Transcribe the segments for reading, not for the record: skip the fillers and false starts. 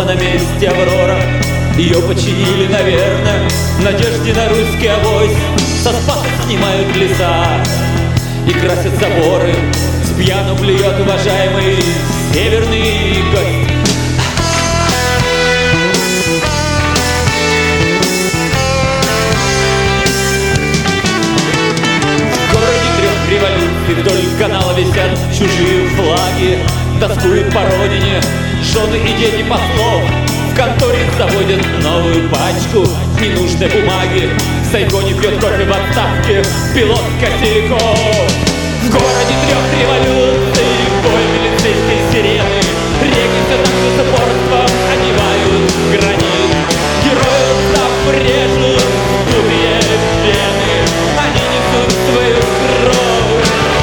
на месте Аврора. Ее починили, наверное, в надежде на русский авось. Со Спаса снимают леса и красят заборы. С пьяну блюет уважаемый северный гость. В городе трех революций вдоль канала висят чужие флаги. Тоскуют по родине жены и дети послов. В конторе заводят новую пачку ненужной бумаги. В Сайгоне пьет кофе в отставке пилот Косяков. В городе трех революций бой милицейской сирены. Реки все так же с упорством одевают гранит. Герои устав режут вдутые вены. Они несут свою кровь.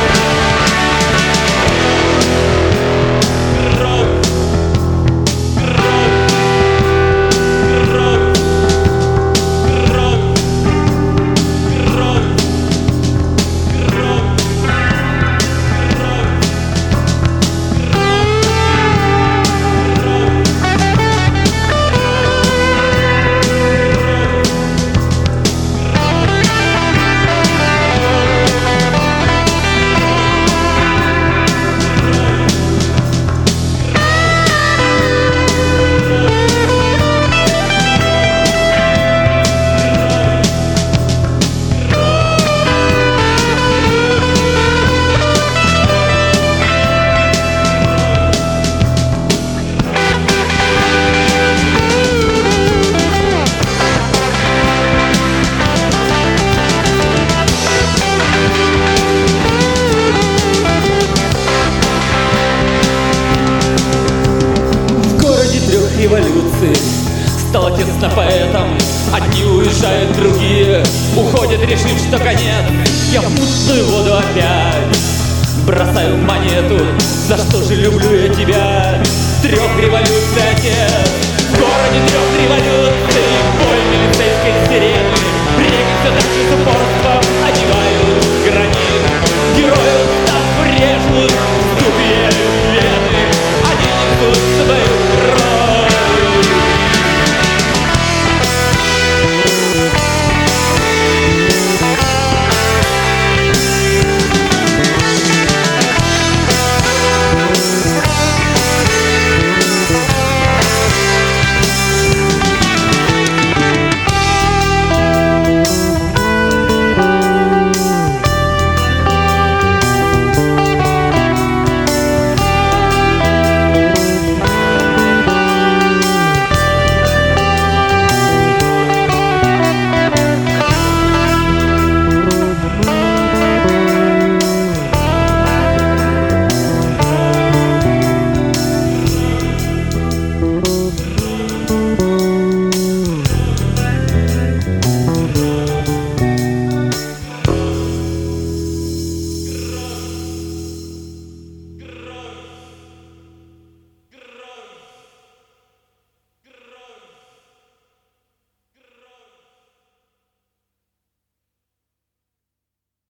Революции стало тесно поэтам. Одни уезжают, другие уходят, решив, что конец. Я в мутную воду опять бросаю монету. За что же люблю я тебя? Трех революций отец. В городе трех революций бой милицейской сирены. Реки все так